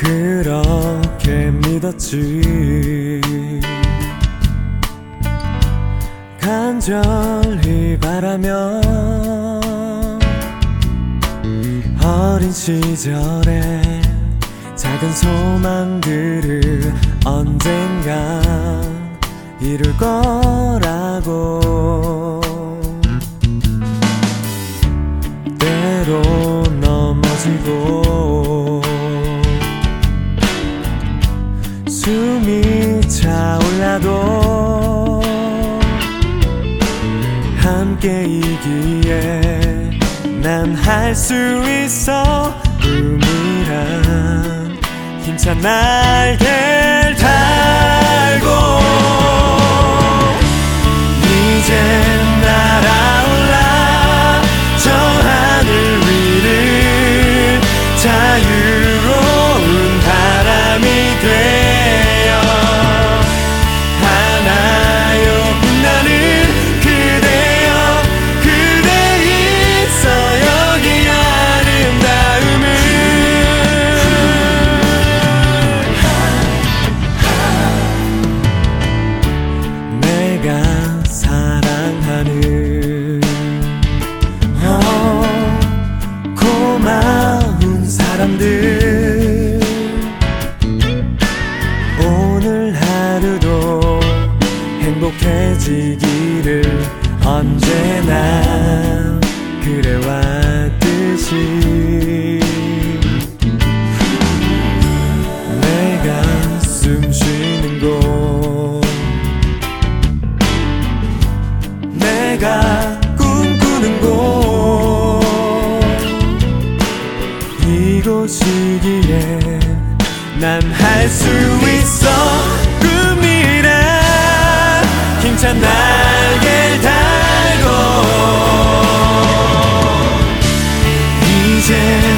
그렇게 믿었지. 간절히 바라며 어린 시절에 작은 소망들을 언젠가 이룰 거라고. 때로 넘어지고 숨이 차올라도 함께이기에 난 할 수 있어. 꿈이란 힘찬 날개를 달고 이젠 날아올라 저 하늘 위를 자유로운 바람이 되어 하나요 빛나는 그대여 그대 있어 여기 아름다움을. 내가 사랑하는 고마운 사람들 오늘 하루도 행복해지기를 언제나 그래왔듯이. 내가 숨 쉬는 곳 내가 꿈꾸는 곳 이곳이기에 난 할 수 있어. 꿈이란 힘찬 날개를 달고 이제